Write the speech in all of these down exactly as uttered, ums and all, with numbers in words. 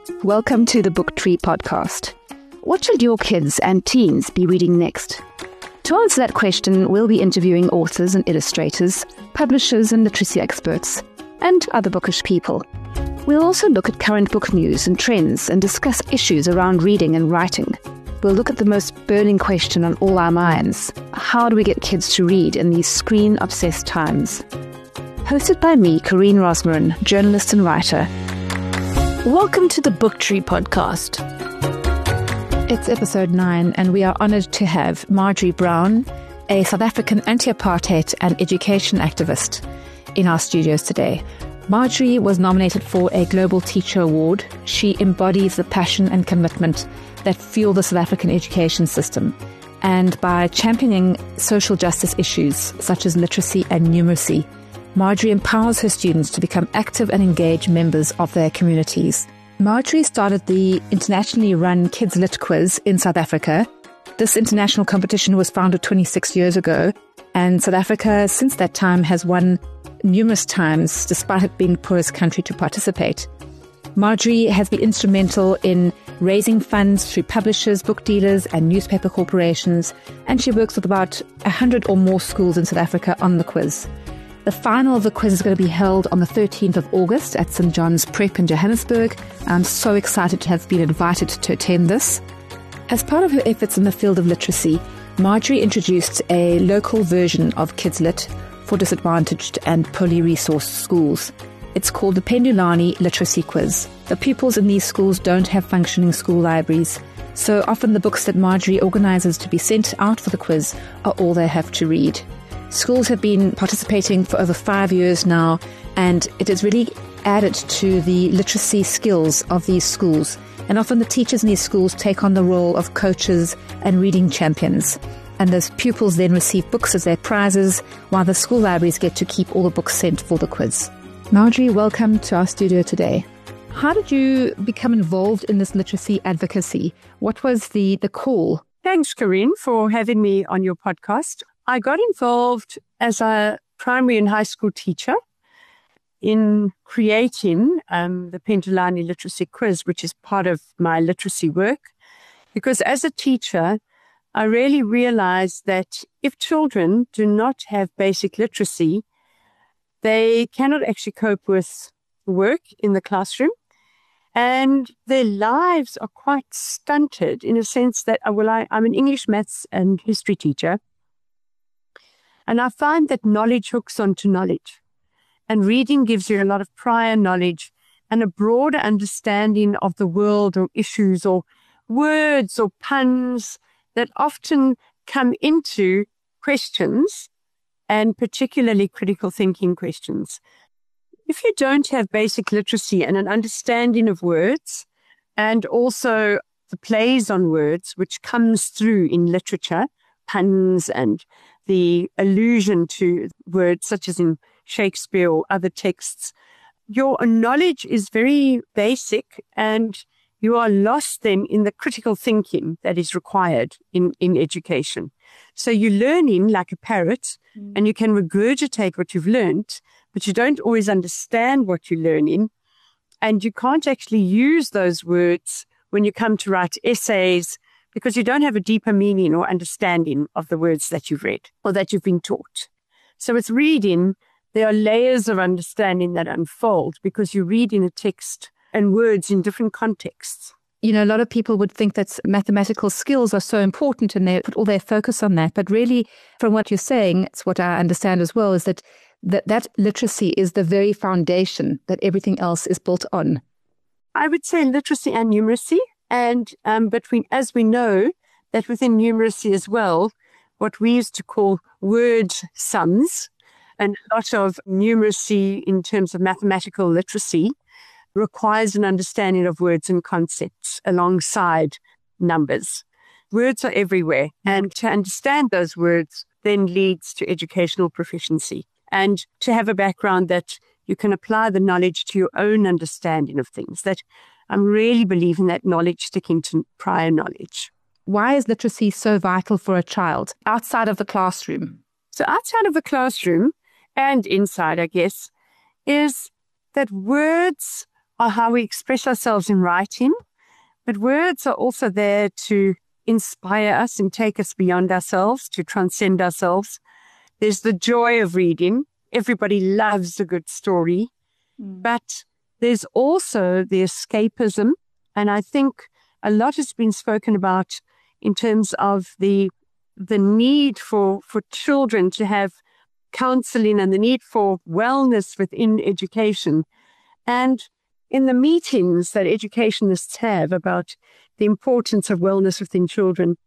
Welcome to the Book Tree podcast. What should your kids and teens be reading next? To answer that question, we'll be interviewing authors and illustrators, publishers and literacy experts, and other bookish people. We'll also look at current book news and trends and discuss issues around reading and writing. We'll look at the most burning question on all our minds. How do we get kids to read in these screen-obsessed times? Hosted by me, Corinne Rosmarin, journalist and writer. Welcome to the Book Tree podcast. It's episode nine, and we are honoured to have Marjorie Brown, a South African anti-apartheid and education activist, in our studios today. Marjorie was nominated for a Global Teacher Award. She embodies the passion and commitment that fuel the South African education system. And by championing social justice issues such as literacy and numeracy, Marjorie empowers her students to become active and engaged members of their communities. Marjorie started the internationally run Kids Lit Quiz in South Africa. This international competition was founded twenty-six years ago, and South Africa since that time has won numerous times despite it being the poorest country to participate. Marjorie has been instrumental in raising funds through publishers, book dealers and newspaper corporations, and she works with about one hundred or more schools in South Africa on the quiz. The final of the quiz is going to be held on the thirteenth of August at Saint John's Prep in Johannesburg. I'm so excited to have been invited to attend this. As part of her efforts in the field of literacy, Marjorie introduced a local version of Kids Lit for disadvantaged and poorly resourced schools. It's called the Pendulani Literacy Quiz. The pupils in these schools don't have functioning school libraries, so often the books that Marjorie organises to be sent out for the quiz are all they have to read. Schools have been participating for over five years now, and it has really added to the literacy skills of these schools. And often the teachers in these schools take on the role of coaches and reading champions. And those pupils then receive books as their prizes, while the school libraries get to keep all the books sent for the quiz. Marjorie, welcome to our studio today. How did you become involved in this literacy advocacy? What was the, the call? Thanks, Corinne, for having me on your podcast. I got involved as a primary and high school teacher in creating um, the Pendulani Literacy Quiz, which is part of my literacy work. Because as a teacher, I really realized that if children do not have basic literacy, they cannot actually cope with work in the classroom. And their lives are quite stunted in a sense that, well, I, I'm an English, maths, and history teacher. And I find that knowledge hooks onto knowledge. And reading gives you a lot of prior knowledge and a broader understanding of the world or issues or words or puns that often come into questions, and particularly critical thinking questions. If you don't have basic literacy and an understanding of words, and also the plays on words, which comes through in literature, puns and the allusion to words such as in Shakespeare or other texts, your knowledge is very basic and you are lost then in the critical thinking that is required in, in education. So you're learning like a parrot mm. and you can regurgitate what you've learned, but you don't always understand what you're learning. And you can't actually use those words when you come to write essays because you don't have a deeper meaning or understanding of the words that you've read or that you've been taught. So with reading, there are layers of understanding that unfold because you read in a text and words in different contexts. You know, a lot of people would think that mathematical skills are so important and they put all their focus on that. But really, from what you're saying, it's what I understand as well, is that that, that literacy is the very foundation that everything else is built on. I would say literacy and numeracy. And um, between, as we know, that within numeracy as well, what we used to call word sums, and a lot of numeracy in terms of mathematical literacy requires an understanding of words and concepts alongside numbers. Words are everywhere, and to understand those words then leads to educational proficiency and to have a background that you can apply the knowledge to your own understanding of things. That I'm really believing that knowledge sticking to prior knowledge. Why is literacy so vital for a child outside of the classroom? So outside of the classroom and inside, I guess, is that words are how we express ourselves in writing, but words are also there to inspire us and take us beyond ourselves, to transcend ourselves. There's the joy of reading. Everybody loves a good story, mm. but there's also the escapism. And I think a lot has been spoken about in terms of the the need for, for children to have counseling and the need for wellness within education. And in the meetings that educationists have about the importance of wellness within children,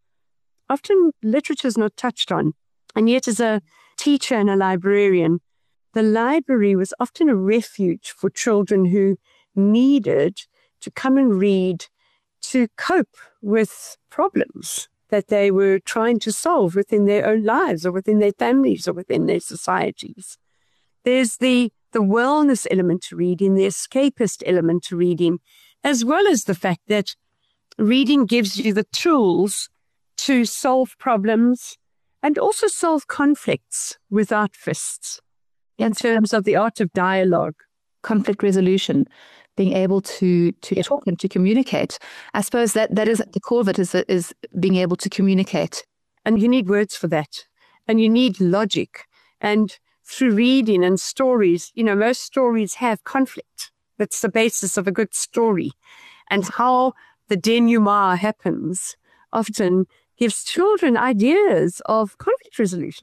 often literature is not touched on. And yet as a teacher and a librarian, the library was often a refuge for children who needed to come and read to cope with problems that they were trying to solve within their own lives or within their families or within their societies. There's the, the wellness element to reading, the escapist element to reading, as well as the fact that reading gives you the tools to solve problems and also solve conflicts without fists in terms of the art of dialogue. Conflict resolution, being able to to Yep. talk and to communicate. I suppose that, that is at the core of it, is, is being able to communicate. And you need words for that. And you need logic. And through reading and stories, you know, most stories have conflict. That's the basis of a good story. And how the denouement happens often gives children ideas of conflict resolution.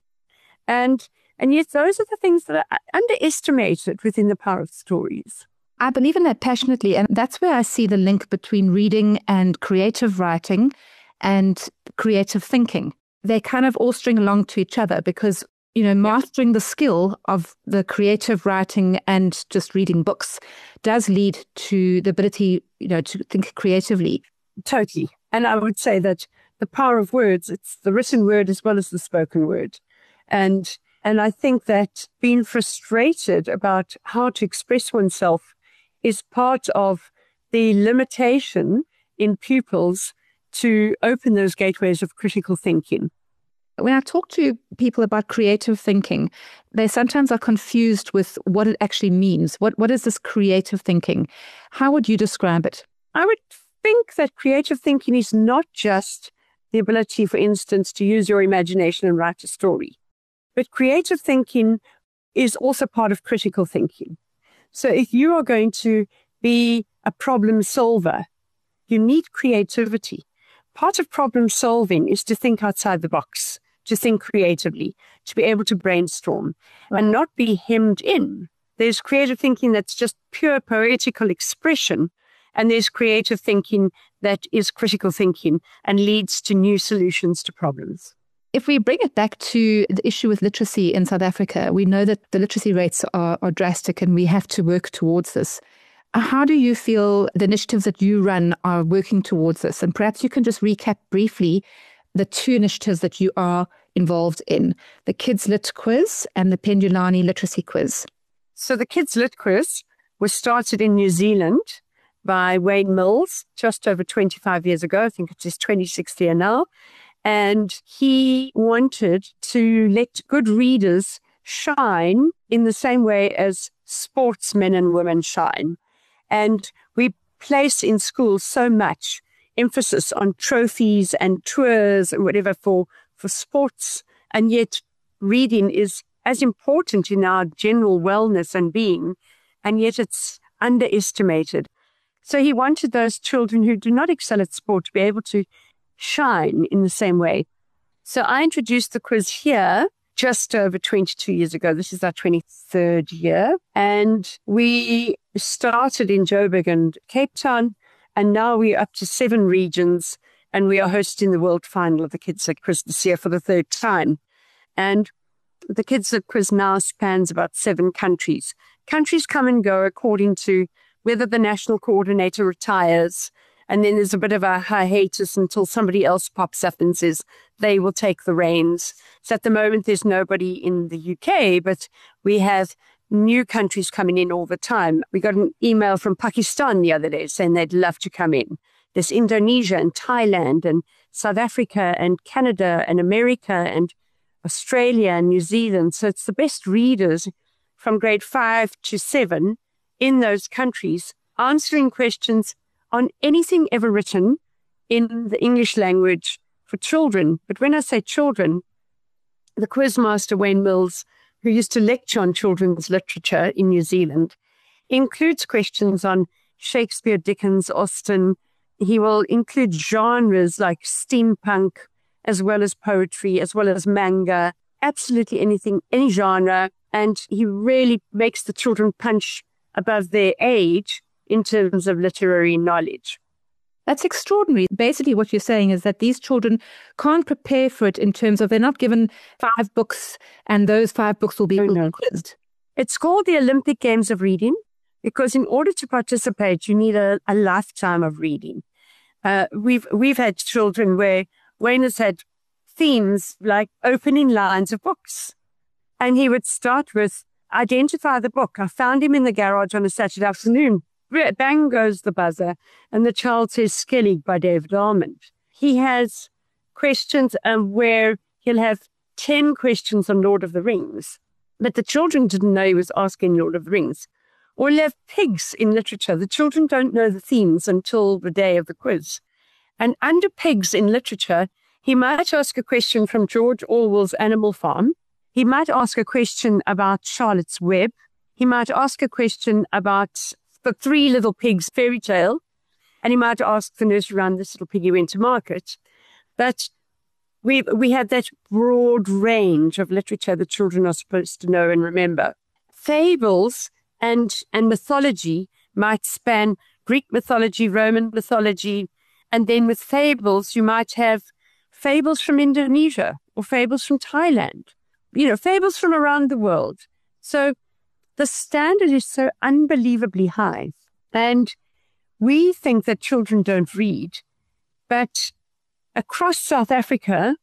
And and yet those are the things that are underestimated within the power of stories. I believe in that passionately, and that's where I see the link between reading and creative writing and creative thinking. They kind of all string along to each other because, you know, mastering the skill of the creative writing and just reading books does lead to the ability, you know, to think creatively. Totally. And I would say that the power of words, it's the written word as well as the spoken word. And and I think that being frustrated about how to express oneself is part of the limitation in pupils to open those gateways of critical thinking. When I talk to people about creative thinking, they sometimes are confused with what it actually means. What What is this creative thinking? How would you describe it? I would think that creative thinking is not just the ability, for instance, to use your imagination and write a story. But creative thinking is also part of critical thinking. So if you are going to be a problem solver, you need creativity. Part of problem solving is to think outside the box, to think creatively, to be able to brainstorm and not be hemmed in. There's creative thinking that's just pure poetical expression, and there's creative thinking that is critical thinking and leads to new solutions to problems. If we bring it back to the issue with literacy in South Africa, we know that the literacy rates are, are drastic and we have to work towards this. How do you feel the initiatives that you run are working towards this? And perhaps you can just recap briefly the two initiatives that you are involved in, the Kids Lit Quiz and the Pendulani Literacy Quiz. So the Kids Lit Quiz was started in New Zealand by Wayne Mills just over twenty-five years ago. I think it's his twenty-sixth year now. And he wanted to let good readers shine in the same way as sportsmen and women shine. And we place in schools so much emphasis on trophies and tours and whatever for, for sports. And yet reading is as important in our general wellness and being. And yet it's underestimated. So he wanted those children who do not excel at sport to be able to shine in the same way. So I introduced the quiz here just over twenty-two years ago. This is our twenty-third year. And we started in Joburg and Cape Town. And now we're up to seven regions. And we are hosting the world final of the Kids Lit Quiz this year for the third time. And the Kids Lit Quiz now spans about seven countries. Countries come and go according to whether the national coordinator retires. And then there's a bit of a hiatus until somebody else pops up and says they will take the reins. So at the moment, there's nobody in the U K, but we have new countries coming in all the time. We got an email from Pakistan the other day saying they'd love to come in. There's Indonesia and Thailand and South Africa and Canada and America and Australia and New Zealand. So it's the best readers from grade five to seven in those countries answering questions on anything ever written in the English language for children. But when I say children, the quizmaster Wayne Mills, who used to lecture on children's literature in New Zealand, includes questions on Shakespeare, Dickens, Austen. He will include genres like steampunk, as well as poetry, as well as manga, absolutely anything, any genre. And he really makes the children punch above their age in terms of literary knowledge. That's extraordinary. Basically, what you're saying is that these children can't prepare for it in terms of they're not given five books and those five books will be Oh, no. quizzed. It's called the Olympic Games of Reading because in order to participate, you need a, a lifetime of reading. Uh, we've we've had children where Wayne has had themes like opening lines of books. And he would start with, identify the book. I found him in the garage on a Saturday afternoon. Bang goes the buzzer, and the child says Skellig by David Almond. He has questions um, where he'll have ten questions on Lord of the Rings, but the children didn't know he was asking Lord of the Rings. Or he'll have pigs in literature. The children don't know the themes until the day of the quiz. And under pigs in literature, he might ask a question from George Orwell's Animal Farm. He might ask a question about Charlotte's Web. He might ask a question about The Three Little Pigs fairy tale, and he might ask the nursery rhyme, This Little Piggy Went to Market. But we we had that broad range of literature that children are supposed to know and remember. Fables and, and mythology might span Greek mythology, Roman mythology, and then with fables, you might have fables from Indonesia or fables from Thailand, you know, fables from around the world. So the standard is so unbelievably high. And we think that children don't read. But across South Africa,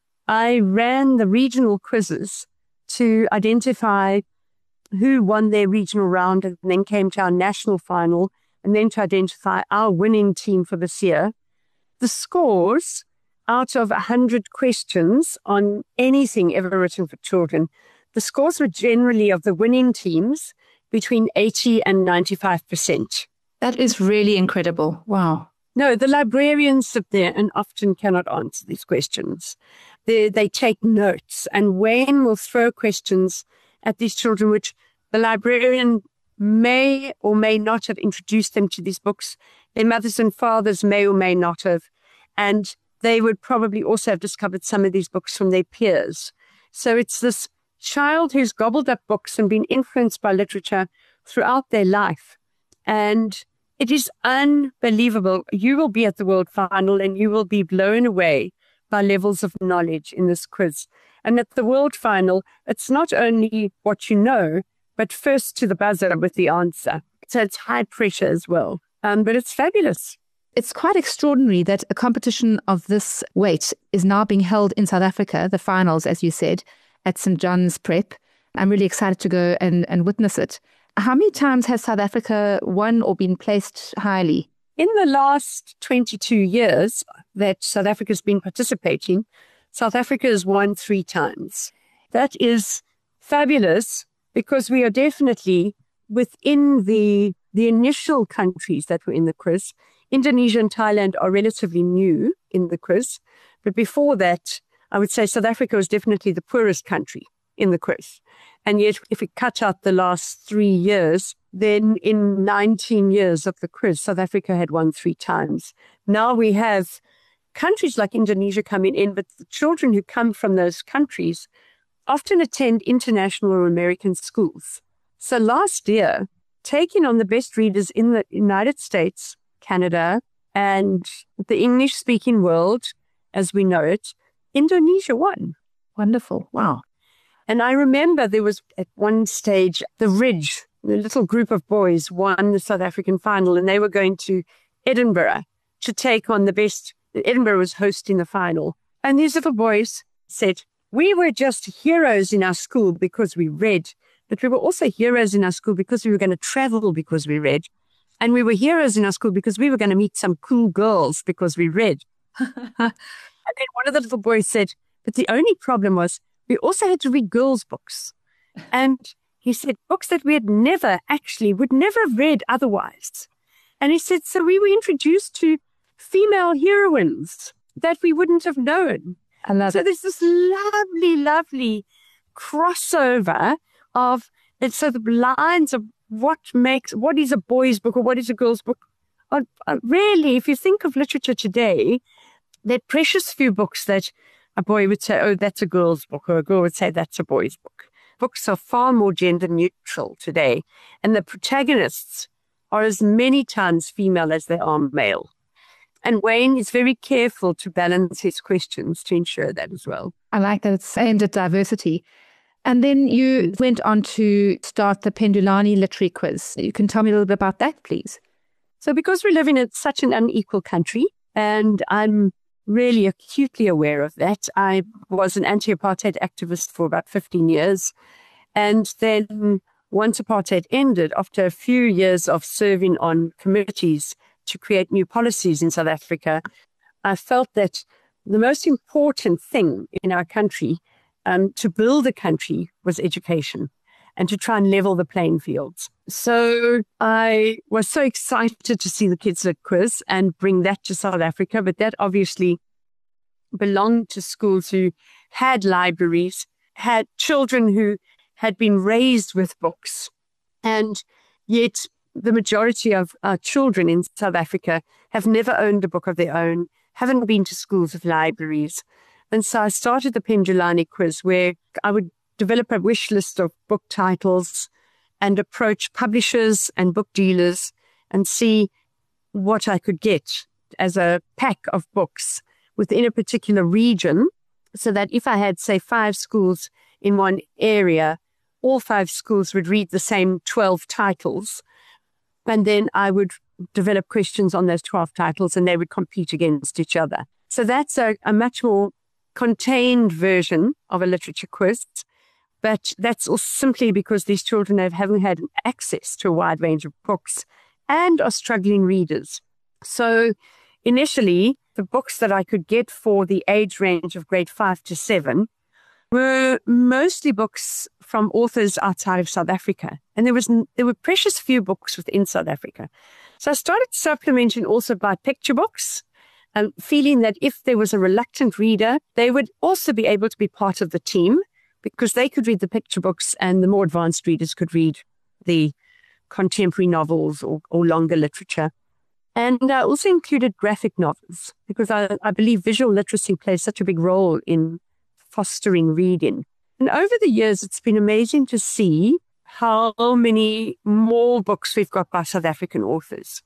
I ran the regional quizzes to identify who won their regional round and then came to our national final and then to identify our winning team for this year. The scores out of one hundred questions on anything ever written for children, the scores were generally of the winning teams between eighty and ninety-five percent. That is really incredible. Wow. No, the librarians sit there and often cannot answer these questions. They, they take notes, and Wayne will throw questions at these children, which the librarian may or may not have introduced them to these books. Their mothers and fathers may or may not have. And they would probably also have discovered some of these books from their peers. So it's this child who's gobbled up books and been influenced by literature throughout their life. And it is unbelievable. You will be at the world final and you will be blown away by levels of knowledge in this quiz. And at the world final, it's not only what you know, but first to the buzzer with the answer. So it's high pressure as well. Um, but it's fabulous. It's quite extraordinary that a competition of this weight is now being held in South Africa, the finals, as you said, at Saint John's Prep. I'm really excited to go and, and witness it. How many times has South Africa won or been placed highly? In the last twenty-two years that South Africa's been participating, South Africa has won three times. That is fabulous because we are definitely within the, the initial countries that were in the quiz. Indonesia and Thailand are relatively new in the quiz. But before that, I would say South Africa was definitely the poorest country in the quiz. And yet, if we cut out the last three years, then in nineteen years of the quiz, South Africa had won three times. Now we have countries like Indonesia coming in, but the children who come from those countries often attend international or American schools. So last year, taking on the best readers in the United States, Canada, and the English-speaking world, as we know it, Indonesia won. Wonderful. Wow. And I remember there was at one stage, the Ridge, the little group of boys won the South African final, and they were going to Edinburgh to take on the best. Edinburgh was hosting the final. And these little boys said, we were just heroes in our school because we read, but we were also heroes in our school because we were going to travel because we read. And we were heroes in our school because we were going to meet some cool girls because we read. And then one of the little boys said, but the only problem was we also had to read girls' books. And he said, books that we had never actually, would never have read otherwise. And he said, so we were introduced to female heroines that we wouldn't have known. I love so it. there's this lovely, lovely crossover of, and so the lines of what makes, what is a boy's book or what is a girl's book. Uh, uh, really, if you think of literature today, there are precious few books that a boy would say, oh, that's a girl's book, or a girl would say, that's a boy's book. Books are far more gender neutral today, and the protagonists are as many times female as they are male. And Wayne is very careful to balance his questions to ensure that as well. I like that it's aimed at diversity. And then you went on to start the Pendulani Literary Quiz. You can tell me a little bit about that, please. So because we live in such an unequal country, and I'm really acutely aware of that, I was an anti-apartheid activist for about fifteen years. And then once apartheid ended, after a few years of serving on committees to create new policies in South Africa, I felt that the most important thing in our country um, to build a country was education and to try and level the playing fields. So I was so excited to see the Kids Lit Quiz and bring that to South Africa, but that obviously belonged to schools who had libraries, had children who had been raised with books, and yet the majority of our children in South Africa have never owned a book of their own, haven't been to schools with libraries. And so I started the Pendulani Quiz, where I would develop a wish list of book titles and approach publishers and book dealers and see what I could get as a pack of books within a particular region, so that if I had, say, five schools in one area, all five schools would read the same twelve titles. And then I would develop questions on those twelve titles and they would compete against each other. So that's a, a much more contained version of a literature quiz. But that's also simply because these children have, haven't had access to a wide range of books and are struggling readers. So initially, the books that I could get for the age range of grade five to seven were mostly books from authors outside of South Africa. And there was there were precious few books within South Africa. So I started supplementing also by picture books, um, feeling that if there was a reluctant reader, they would also be able to be part of the team because they could read the picture books and the more advanced readers could read the contemporary novels or, or longer literature. And I also included graphic novels because I, I believe visual literacy plays such a big role in fostering reading. And over the years, it's been amazing to see how many more books we've got by South African authors.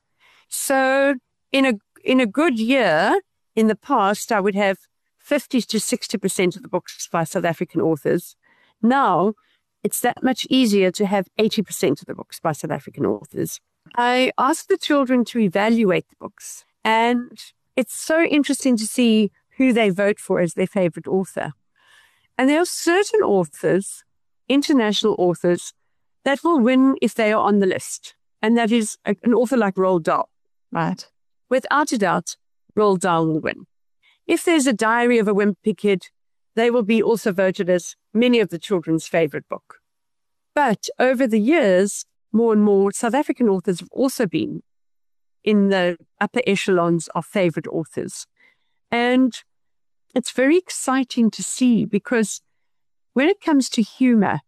So in a in a good year, in the past, I would have fifty to sixty percent of the books by South African authors. Now, it's that much easier to have eighty percent of the books by South African authors. I asked the children to evaluate the books, and it's so interesting to see who they vote for as their favorite author. And there are certain authors, international authors, that will win if they are on the list. And that is a, an author like Roald Dahl. Right. Without a doubt, Roald Dahl will win. If there's a Diary of a Wimpy Kid, they will be also voted as many of the children's favorite book. But over the years, more and more South African authors have also been in the upper echelons of favorite authors. And it's very exciting to see because when it comes to humor,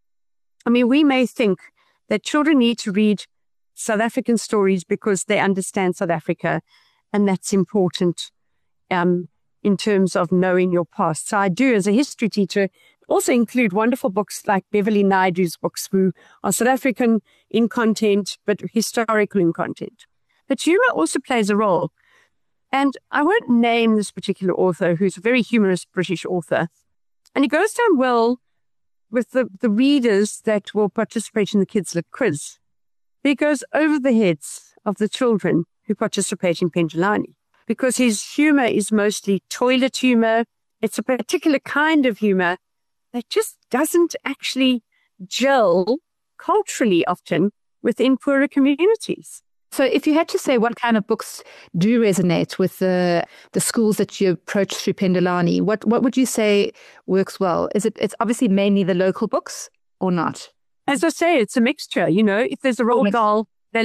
I mean, we may think that children need to read South African stories because they understand South Africa, and that's important um, in terms of knowing your past. So I do, as a history teacher, also include wonderful books like Beverly Naidu's books, who are South African in content, but historical in content. But humor also plays a role. And I won't name this particular author, who's a very humorous British author. And it goes down well with the, the readers that will participate in the Kids Lit Quiz. It goes over the heads of the children who participate in Pendulani, because his humor is mostly toilet humor. It's a particular kind of humor that just doesn't actually gel culturally often within poorer communities. So if you had to say what kind of books do resonate with the the schools that you approach through Pendulani, what what would you say works well? Is it it's obviously mainly the local books or not? As I say, it's a mixture. You know, if there's a Roald Dahl, they love it.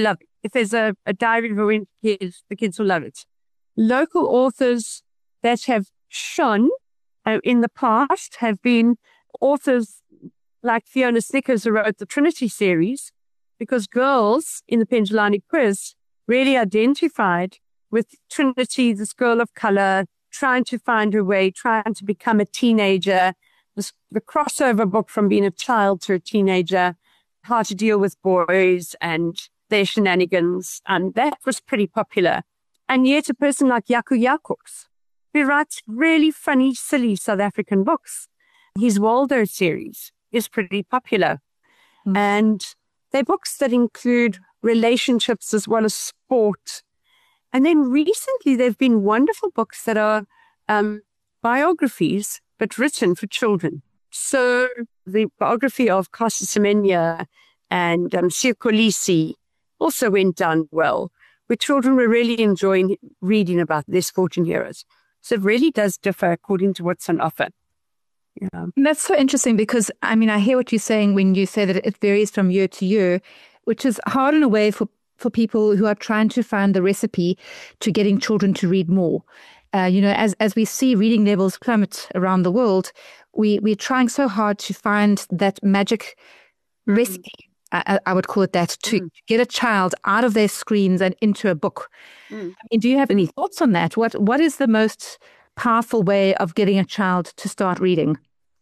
if there's a, a diary for when kids, the kids will love it. Local authors that have shone uh, in the past have been authors like Fiona Snickers, who wrote the Trinity series, because girls in the Pendulani quiz really identified with Trinity, this girl of color, trying to find her way, trying to become a teenager, this, the crossover book from being a child to a teenager, how to deal with boys and their shenanigans. And that was pretty popular. And yet a person like Jaco Jacobs, who writes really funny, silly South African books, his Waldo series is pretty popular. Mm. And they're books that include relationships as well as sport. And then recently there have been wonderful books that are um, biographies, but written for children. So the biography of Casa Semenya and um, Siya Kolisi also went down well, where children were really enjoying reading about their sporting heroes. So it really does differ according to what's on offer. Yeah. And that's so interesting because, I mean, I hear what you're saying when you say that it varies from year to year, which is hard in a way for, for people who are trying to find the recipe to getting children to read more. Uh, you know, as as we see reading levels plummet around the world, we, we're trying so hard to find that magic mm. recipe, I, I would call it that, to mm. get a child out of their screens and into a book. Mm. I mean, do you have any thoughts on that? What What is the most powerful way of getting a child to start reading?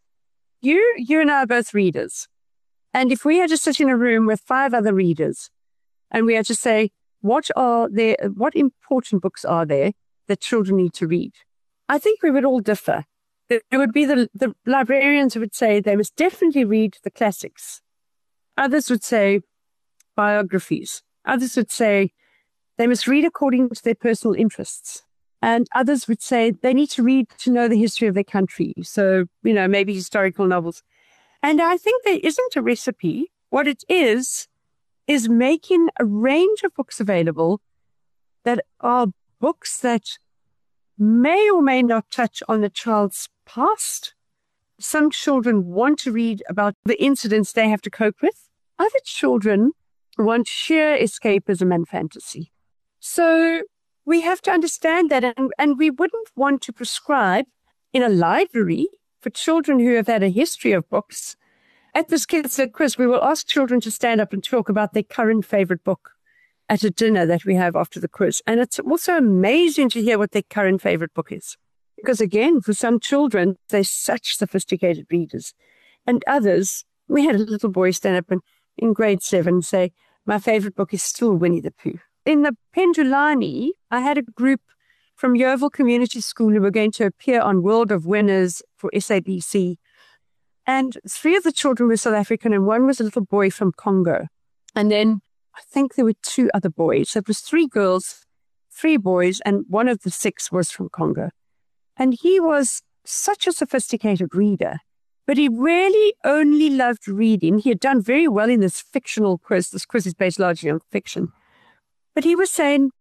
You, you and I are both readers. And if we had to sit in a room with five other readers and we had to say, what are there, what important books are there that children need to read? I think we would all differ. It would be the, the librarians who would say they must definitely read the classics. Others would say biographies. Others would say they must read according to their personal interests. And others would say they need to read to know the history of their country. So, you know, maybe historical novels. And I think there isn't a recipe. What it is, is making a range of books available that are books that may or may not touch on the child's past. Some children want to read about the incidents they have to cope with. Other children want sheer escapism and fantasy. So we have to understand that, and, and we wouldn't want to prescribe in a library for children who have had a history of books. At this Kids Lit Quiz, we will ask children to stand up and talk about their current favorite book at a dinner that we have after the quiz. And it's also amazing to hear what their current favorite book is. Because again, for some children, they're such sophisticated readers. And others, we had a little boy stand up and, in grade seven and say, my favorite book is still Winnie the Pooh. In the Pendulani, I had a group from Yeovil Community School who were going to appear on World of Winners for S A B C. And three of the children were South African and one was a little boy from Congo. And then I think there were two other boys. So it was three girls, three boys, and one of the six was from Congo. And he was such a sophisticated reader, but he really only loved reading. He had done very well in this fictional quiz. This quiz is based largely on fiction. But he was saying,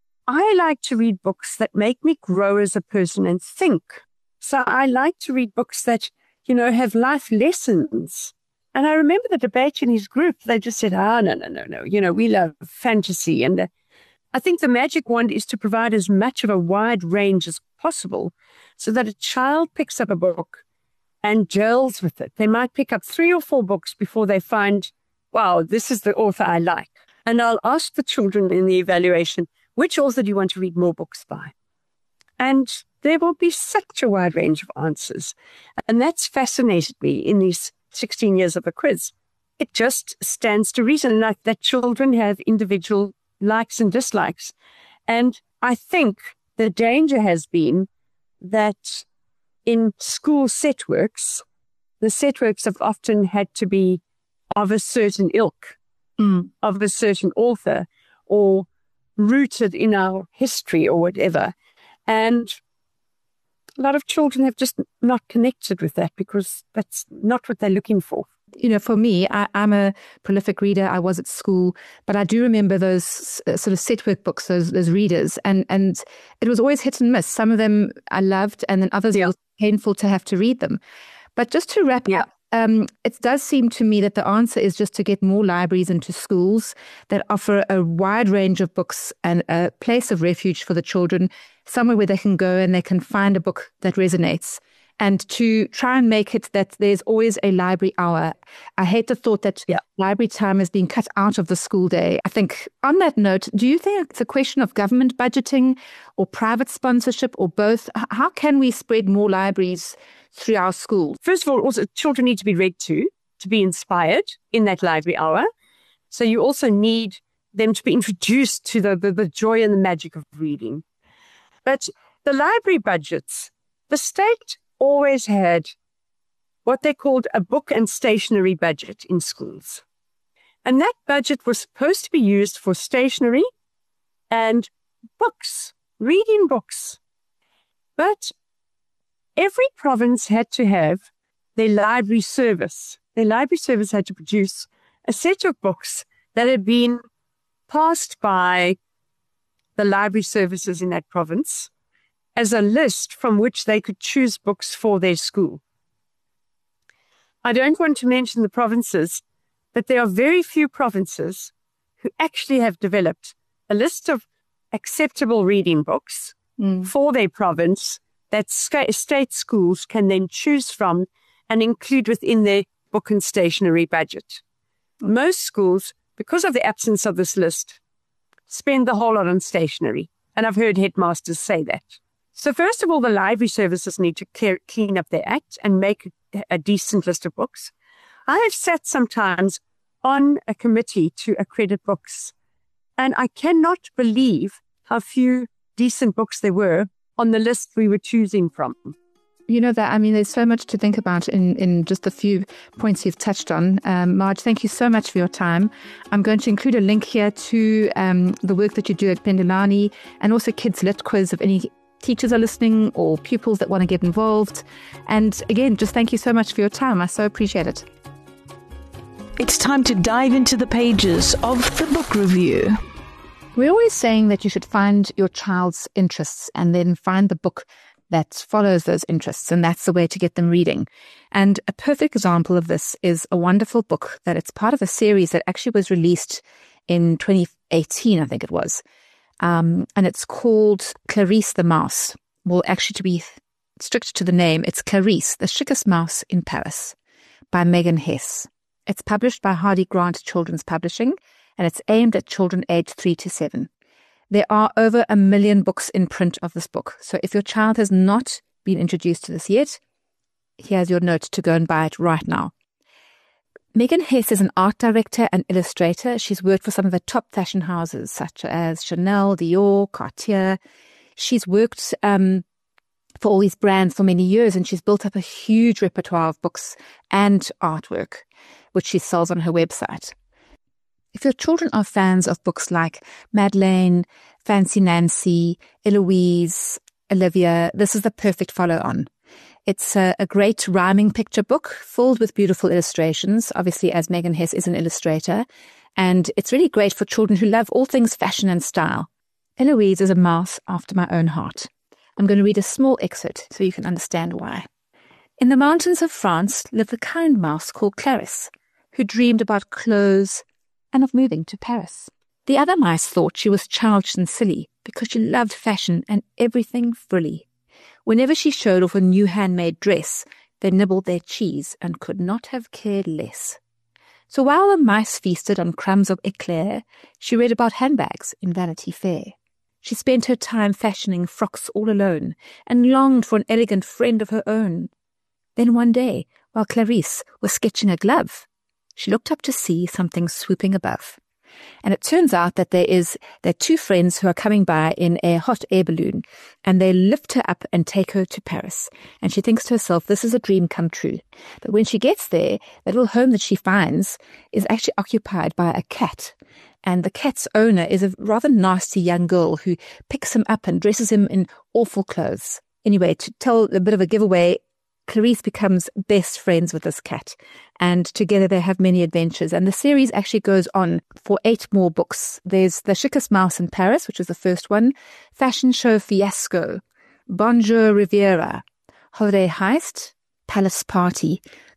I like to read books that make me grow as a person and think. So I like to read books that, you know, have life lessons. And I remember the debate in his group. They just said, ah, no, no, no, no. You know, we love fantasy. And uh, I think the magic wand is to provide as much of a wide range as possible so that a child picks up a book and gels with it. They might pick up three or four books before they find, wow, this is the author I like. And I'll ask the children in the evaluation, which author do you want to read more books by? And there will be such a wide range of answers. And that's fascinated me in these sixteen years of a quiz. It just stands to reason like that children have individual likes and dislikes. And I think the danger has been that in school set works, the set works have often had to be of a certain ilk, mm. of a certain author, or rooted in our history or whatever. And a lot of children have just not connected with that because that's not what they're looking for. You know, for me, I, I'm a prolific reader. I was at school, but I do remember those uh, sort of set work books, those, those readers, and, and it was always hit and miss. Some of them I loved, and then others yeah. it was painful to have to read them. But just to wrap yeah. up um, it does seem to me that the answer is just to get more libraries into schools that offer a wide range of books and a place of refuge for the children, somewhere where they can go and they can find a book that resonates. And to try and make it that there's always a library hour. I hate the thought that yeah. library time is being cut out of the school day. I think on that note, do you think it's a question of government budgeting or private sponsorship or both? How can we spread more libraries through our schools? First of all, also children need to be read to, to be inspired in that library hour. So you also need them to be introduced to the, the, the joy and the magic of reading. But the library budgets, the state always had what they called a book and stationery budget in schools. And that budget was supposed to be used for stationery and books, reading books. But every province had to have their library service. Their library service had to produce a set of books that had been passed by the library services in that province as a list from which they could choose books for their school. I don't want to mention the provinces, but there are very few provinces who actually have developed a list of acceptable reading books mm. for their province that state schools can then choose from and include within their book and stationery budget. Most schools, because of the absence of this list, spend the whole lot on stationery. And I've heard headmasters say that. So first of all, the library services need to clear, clean up their act and make a decent list of books. I have sat sometimes on a committee to accredit books, and I cannot believe how few decent books there were on the list we were choosing from. You know that, I mean, there's so much to think about in, in just a few points you've touched on. Um, Marge, thank you so much for your time. I'm going to include a link here to um, the work that you do at Pendulani and also Kids Lit Quiz if any teachers are listening or pupils that want to get involved. And again, just thank you so much for your time. I so appreciate it. It's time to dive into the pages of the book review. We're always saying that you should find your child's interests and then find the book that follows those interests, and that's the way to get them reading. And a perfect example of this is a wonderful book that it's part of a series that actually was released in twenty eighteen, I think it was. Um, and it's called Clarice the Mouse. Well, actually, to be strict to the name, it's Clarice, the Chicest Mouse in Paris by Megan Hess. It's published by Hardy Grant Children's Publishing, and it's aimed at children aged three to seven. There are over a million books in print of this book. So if your child has not been introduced to this yet, here's your note to go and buy it right now. Megan Hess is an art director and illustrator. She's worked for some of the top fashion houses such as Chanel, Dior, Cartier. She's worked um, for all these brands for many years, and she's built up a huge repertoire of books and artwork, which she sells on her website. If your children are fans of books like Madeleine, Fancy Nancy, Eloise, Olivia, this is the perfect follow-on. It's a, a great rhyming picture book filled with beautiful illustrations, obviously as Megan Hess is an illustrator, and it's really great for children who love all things fashion and style. Eloise is a mouse after my own heart. I'm going to read a small excerpt so you can understand why. In the mountains of France lived a kind mouse called Clarice, who dreamed about clothes and of moving to Paris. The other mice thought she was childish and silly because she loved fashion and everything frilly. Whenever she showed off a new handmade dress, they nibbled their cheese and could not have cared less. So while the mice feasted on crumbs of eclair, she read about handbags in Vanity Fair. She spent her time fashioning frocks all alone and longed for an elegant friend of her own. Then one day, while Clarice was sketching a glove, she looked up to see something swooping above. And it turns out that there is there are two friends who are coming by in a hot air balloon, and they lift her up and take her to Paris. And she thinks to herself, this is a dream come true. But when she gets there, the little home that she finds is actually occupied by a cat. And the cat's owner is a rather nasty young girl who picks him up and dresses him in awful clothes. Anyway, to tell a bit of a giveaway, Clarice becomes best friends with this cat, and together they have many adventures. And the series actually goes on for eight more books. There's The Chicest Mouse in Paris, which was the first one, Fashion Show Fiasco, Bonjour Riviera, Holiday Heist, Palace Party,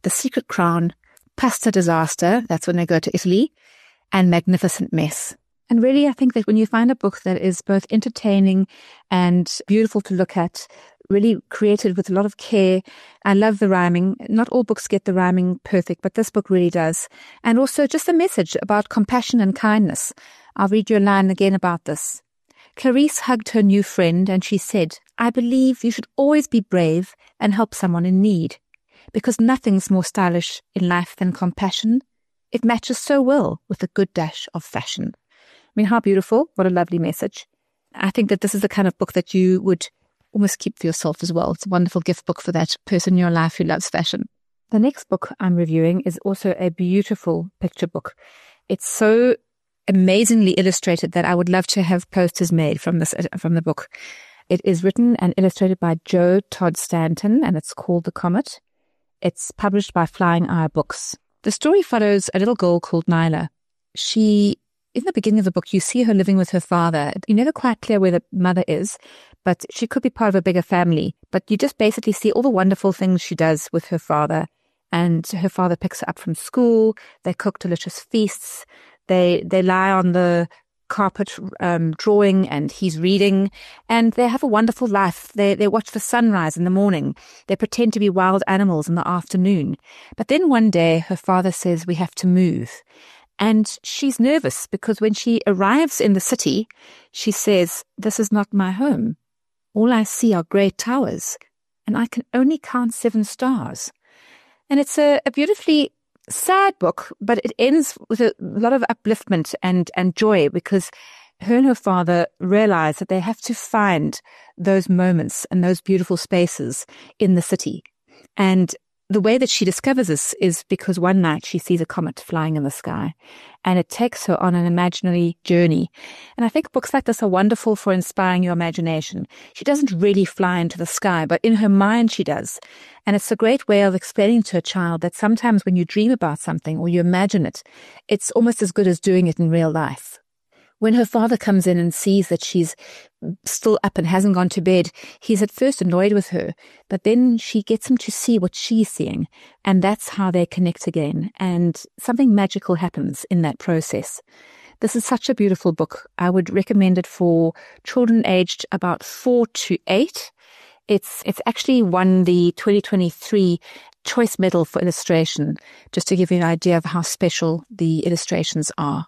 The Secret Crown, Pasta Disaster, that's when they go to Italy, and Magnificent Mess. And really, I think that when you find a book that is both entertaining and beautiful to look at, really created with a lot of care. I love the rhyming. Not all books get the rhyming perfect, but this book really does. And also just a message about compassion and kindness. I'll read you a line again about this. Clarice hugged her new friend and she said, I believe you should always be brave and help someone in need, because nothing's more stylish in life than compassion. It matches so well with a good dash of fashion. I mean, how beautiful. What a lovely message. I think that this is the kind of book that you would almost keep for yourself as well. It's a wonderful gift book for that person in your life who loves fashion. The next book I'm reviewing is also a beautiful picture book. It's so amazingly illustrated that I would love to have posters made from this from the book. It is written and illustrated by Joe Todd Stanton, and it's called The Comet. It's published by Flying Eye Books. The story follows a little girl called Nyla. She, in the beginning of the book, you see her living with her father. You're never quite clear where the mother is, but she could be part of a bigger family. But you just basically see all the wonderful things she does with her father. And her father picks her up from school. They cook delicious feasts. They they lie on the carpet um, drawing, and he's reading. And they have a wonderful life. They they watch the sunrise in the morning. They pretend to be wild animals in the afternoon. But then one day, her father says, we have to move. And she's nervous because when she arrives in the city, she says, this is not my home. All I see are great towers, and I can only count seven stars. And it's a, a beautifully sad book, but it ends with a lot of upliftment and, and joy, because her and her father realize that they have to find those moments and those beautiful spaces in the city. And the way that she discovers this is because one night she sees a comet flying in the sky, and it takes her on an imaginary journey. And I think books like this are wonderful for inspiring your imagination. She doesn't really fly into the sky, but in her mind she does. And it's a great way of explaining to a child that sometimes when you dream about something or you imagine it, it's almost as good as doing it in real life. When her father comes in and sees that she's still up and hasn't gone to bed, he's at first annoyed with her, but then she gets him to see what she's seeing, and that's how they connect again, and something magical happens in that process. This is such a beautiful book. I would recommend it for children aged about four to eight. It's it's actually won the twenty twenty-three Choice Medal for Illustration, just to give you an idea of how special the illustrations are.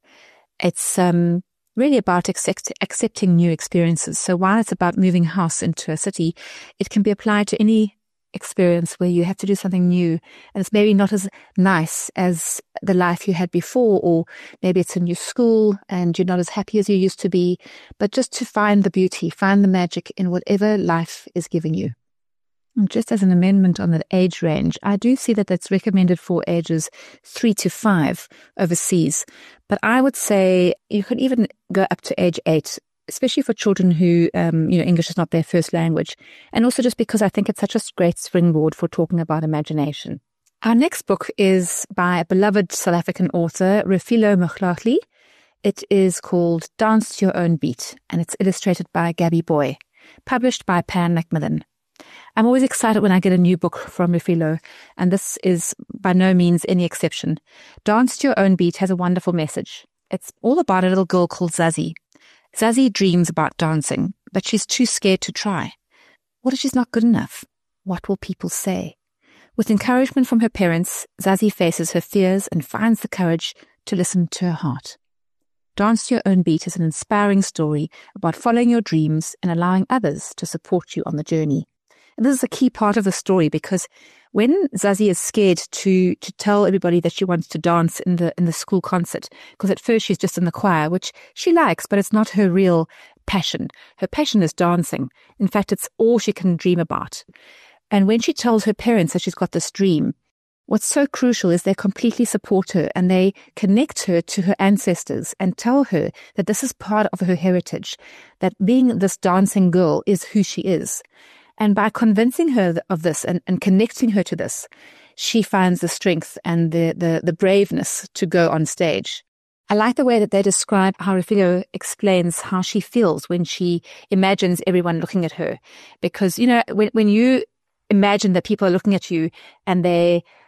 It's um, really about accept, accepting new experiences. So while it's about moving house into a city, it can be applied to any experience where you have to do something new, and it's maybe not as nice as the life you had before, or maybe it's a new school and you're not as happy as you used to be, but just to find the beauty, find the magic in whatever life is giving you. And just as an amendment on the age range, I do see that that's recommended for ages three to five overseas. But I would say you could even go up to age eight, especially for children who, um, you know, English is not their first language. And also just because I think it's such a great springboard for talking about imagination. Our next book is by a beloved South African author, Refilwe Mokgagli. It is called Dance to Your Own Beat, and it's illustrated by Gabby Boy, published by Pan Macmillan. I'm always excited when I get a new book from Refilwe, and this is by no means any exception. Dance to Your Own Beat has a wonderful message. It's all about a little girl called Zazie. Zazie dreams about dancing, but she's too scared to try. What if she's not good enough? What will people say? With encouragement from her parents, Zazie faces her fears and finds the courage to listen to her heart. Dance to Your Own Beat is an inspiring story about following your dreams and allowing others to support you on the journey. And this is a key part of the story, because when Zazie is scared to to tell everybody that she wants to dance in the in the school concert, because at first she's just in the choir, which she likes, but it's not her real passion. Her passion is dancing. In fact, it's all she can dream about. And when she tells her parents that she's got this dream, what's so crucial is they completely support her, and they connect her to her ancestors and tell her that this is part of her heritage, that being this dancing girl is who she is. And by convincing her of this and, and connecting her to this, she finds the strength and the, the, the braveness to go on stage. I like the way that they describe how Refilwe explains how she feels when she imagines everyone looking at her. Because, you know, when, when you imagine that people are looking at you and they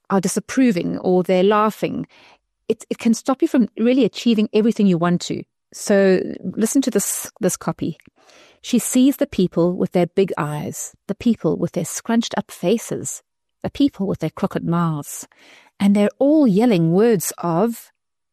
are disapproving or they're laughing, it, it can stop you from really achieving everything you want to. So listen to this, this copy. She sees the people with their big eyes, the people with their scrunched up faces, the people with their crooked mouths, and they're all yelling words of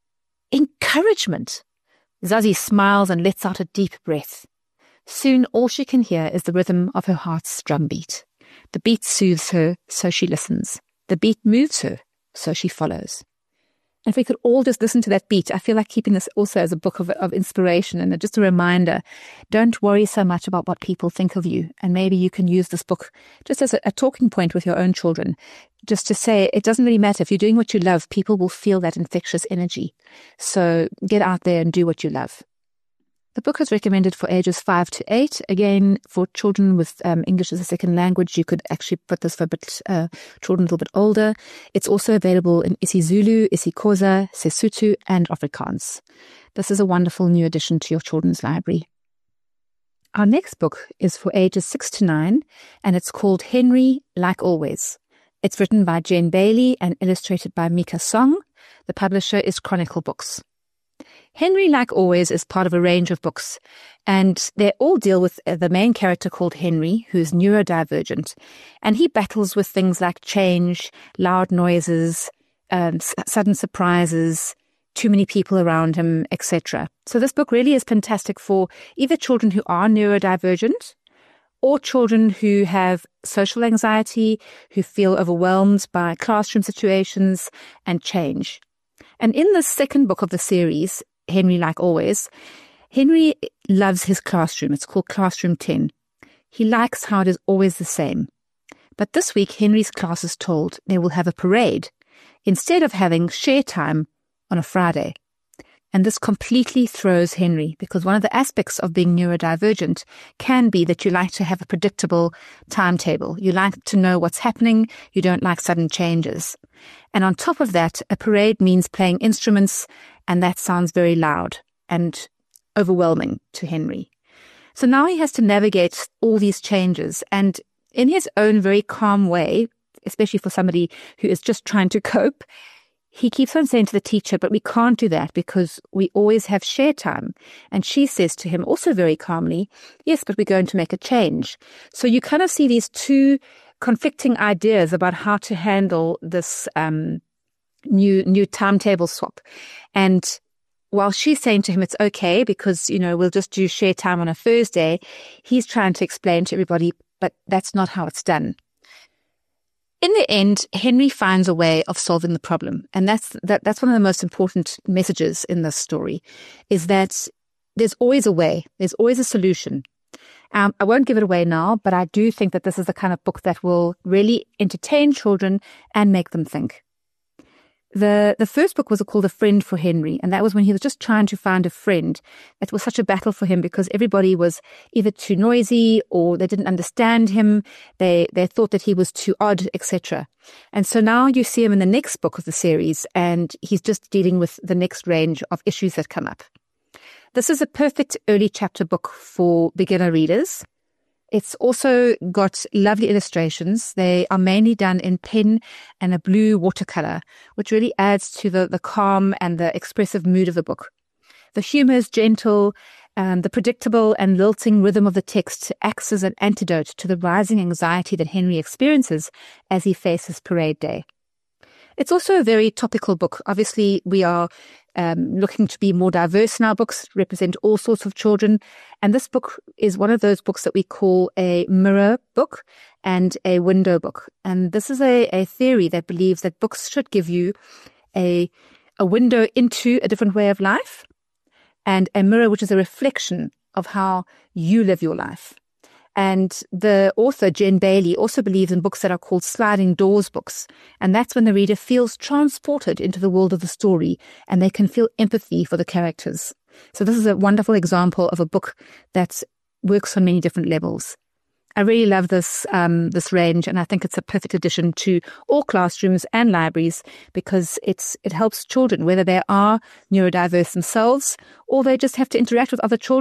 encouragement. Zazie smiles and lets out a deep breath. Soon all she can hear is the rhythm of her heart's drumbeat. The beat soothes her, so she listens. The beat moves her, so she follows. And if we could all just listen to that beat, I feel like keeping this also as a book of, of inspiration and just a reminder. Don't worry so much about what people think of you. And maybe you can use this book just as a, a talking point with your own children, just to say it doesn't really matter. If you're doing what you love, people will feel that infectious energy. So get out there and do what you love. The book is recommended for ages five to eight. Again, for children with um, English as a second language, you could actually put this for a bit, uh, children a little bit older. It's also available in isiZulu, isiXhosa, Sesotho, and Afrikaans. This is a wonderful new addition to your children's library. Our next book is for ages six to nine, and it's called Henry Like Always. It's written by Jen Bailey and illustrated by Mika Song. The publisher is Chronicle Books. Henry, like always, is part of a range of books, and they all deal with the main character called Henry, who's neurodivergent, and he battles with things like change, loud noises, um, s- sudden surprises, too many people around him, et cetera. So this book really is fantastic for either children who are neurodivergent or children who have social anxiety, who feel overwhelmed by classroom situations and change. And in the second book of the series, Henry Like Always, Henry loves his classroom. It's called Classroom ten. He likes how it is always the same. But this week, Henry's class is told they will have a parade instead of having share time on a Friday. And this completely throws Henry, because one of the aspects of being neurodivergent can be that you like to have a predictable timetable. You like to know what's happening. You don't like sudden changes. And on top of that, a parade means playing instruments, and that sounds very loud and overwhelming to Henry. So now he has to navigate all these changes, and in his own very calm way, especially for somebody who is just trying to cope, he keeps on saying to the teacher, but we can't do that because we always have share time. And she says to him also very calmly, yes, but we're going to make a change. So you kind of see these two conflicting ideas about how to handle this um, new new timetable swap. And while she's saying to him it's okay because, you know, we'll just do share time on a Thursday, he's trying to explain to everybody, but that's not how it's done. In the end, Henry finds a way of solving the problem. And that's that, that's one of the most important messages in this story, is that there's always a way. There's always a solution. Um, I won't give it away now, but I do think that this is the kind of book that will really entertain children and make them think. The the first book was called A Friend for Henry, and that was when he was just trying to find a friend. It was such a battle for him because everybody was either too noisy or they didn't understand him. They they thought that he was too odd, et cetera. And so now you see him in the next book of the series, and he's just dealing with the next range of issues that come up. This is a perfect early chapter book for beginner readers. It's also got lovely illustrations. They are mainly done in pen and a blue watercolor, which really adds to the, the calm and the expressive mood of the book. The humor is gentle, and the predictable and lilting rhythm of the text acts as an antidote to the rising anxiety that Henry experiences as he faces parade day. It's also a very topical book. Obviously, we are um, looking to be more diverse in our books, represent all sorts of children. And this book is one of those books that we call a mirror book and a window book. And this is a, a theory that believes that books should give you a, a window into a different way of life, and a mirror which is a reflection of how you live your life. And the author, Jen Bailey, also believes in books that are called sliding doors books. And that's when the reader feels transported into the world of the story and they can feel empathy for the characters. So this is a wonderful example of a book that works on many different levels. I really love this um, this range, and I think it's a perfect addition to all classrooms and libraries because it's it helps children, whether they are neurodiverse themselves or they just have to interact with other children.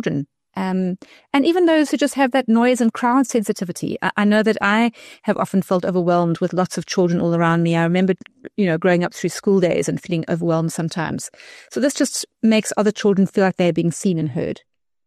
Um, and even those who just have that noise and crowd sensitivity. I, I know that I have often felt overwhelmed with lots of children all around me. I remember, you know, growing up through school days and feeling overwhelmed sometimes. So this just makes other children feel like they're being seen and heard.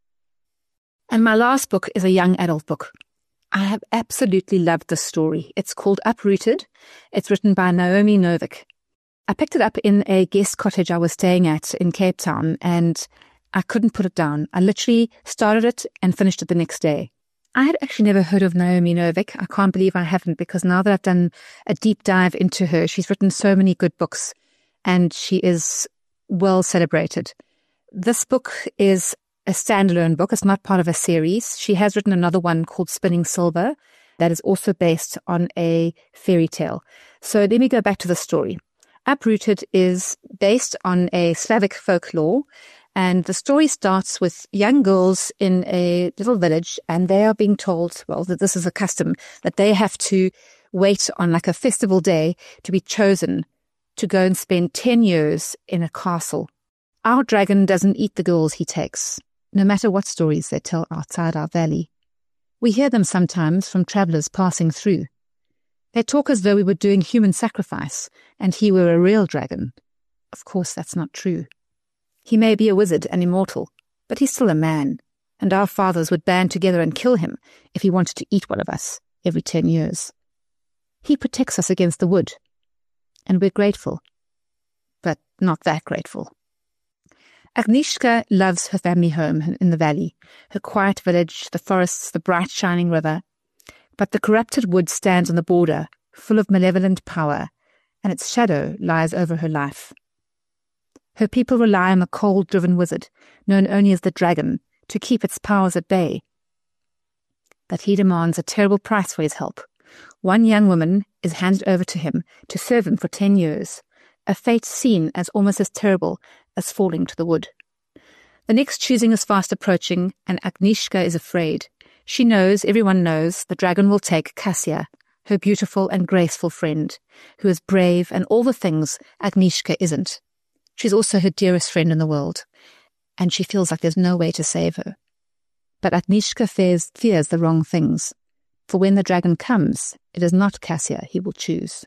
And my last book is a young adult book. I have absolutely loved this story. It's called Uprooted. It's written by Naomi Novik. I picked it up in a guest cottage I was staying at in Cape Town, and I couldn't put it down. I literally started it and finished it the next day. I had actually never heard of Naomi Novik. I can't believe I haven't, because now that I've done a deep dive into her, she's written so many good books and she is well celebrated. This book is a standalone book. It's not part of a series. She has written another one called Spinning Silver that is also based on a fairy tale. So let me go back to the story. Uprooted is based on a Slavic folklore, and the story starts with young girls in a little village, and they are being told, well, that this is a custom, that they have to wait on like a festival day to be chosen to go and spend ten years in a castle. Our dragon doesn't eat the girls he takes, no matter what stories they tell outside our valley. We hear them sometimes from travellers passing through. They talk as though we were doing human sacrifice and he were a real dragon. Of course, that's not true. He may be a wizard and immortal, but he's still a man, and our fathers would band together and kill him if he wanted to eat one of us every ten years. He protects us against the wood, and we're grateful, but not that grateful. Agnieszka loves her family home in the valley, her quiet village, the forests, the bright shining river. But the corrupted wood stands on the border, full of malevolent power, and its shadow lies over her life. Her people rely on the cold-driven wizard, known only as the dragon, to keep its powers at bay. But he demands a terrible price for his help. One young woman is handed over to him to serve him for ten years, a fate seen as almost as terrible as falling to the wood. The next choosing is fast approaching, and Agnieszka is afraid. She knows, everyone knows, the dragon will take Kasia, her beautiful and graceful friend, who is brave and all the things Agnieszka isn't. She's also her dearest friend in the world, and she feels like there's no way to save her. But Agnieszka fears, fears the wrong things, for when the dragon comes, it is not Kasia he will choose.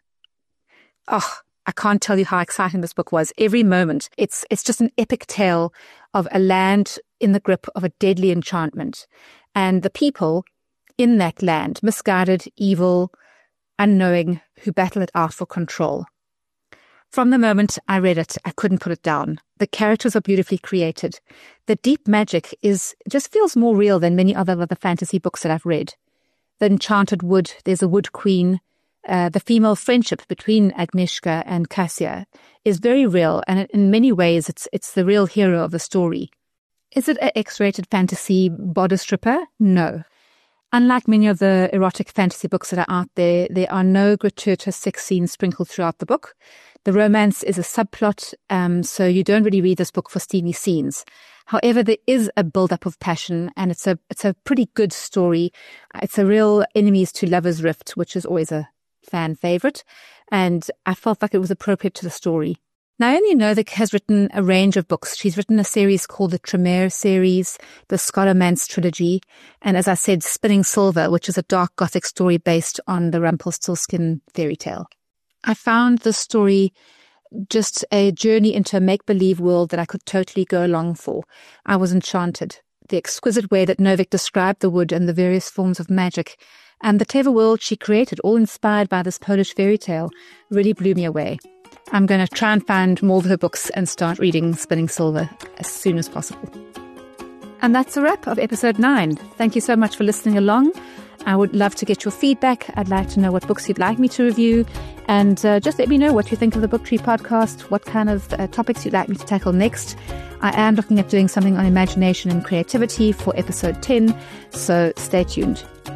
Oh, I can't tell you how exciting this book was. Every moment, it's it's just an epic tale of a land in the grip of a deadly enchantment, and the people in that land, misguided, evil, unknowing, who battle it out for control. From the moment I read it, I couldn't put it down. The characters are beautifully created. The deep magic is just feels more real than many other of the fantasy books that I've read. The enchanted wood, there's a wood queen. Uh, the female friendship between Agnieszka and Kasia is very real, and in many ways it's it's the real hero of the story. Is it an X-rated fantasy bodice stripper? No. Unlike many of the erotic fantasy books that are out there, there are no gratuitous sex scenes sprinkled throughout the book. The romance is a subplot, um, so you don't really read this book for steamy scenes. However, there is a build-up of passion, and it's a it's a pretty good story. It's a real enemies to lovers rift, which is always a fan favorite, and I felt like it was appropriate to the story. Naomi Novik has written a range of books. She's written a series called the Tremere series, the Scholomance trilogy, and as I said, Spinning Silver, which is a dark gothic story based on the Rumpelstiltskin fairy tale. I found this story just a journey into a make-believe world that I could totally go along for. I was enchanted. The exquisite way that Novik described the wood and the various forms of magic, and the clever world she created, all inspired by this Polish fairy tale, really blew me away. I'm going to try and find more of her books and start reading Spinning Silver as soon as possible. And that's a wrap of episode nine. Thank you so much for listening along. I would love to get your feedback. I'd like to know what books you'd like me to review. And uh, just let me know what you think of the Booktree podcast, what kind of uh, topics you'd like me to tackle next. I am looking at doing something on imagination and creativity for episode ten, so stay tuned.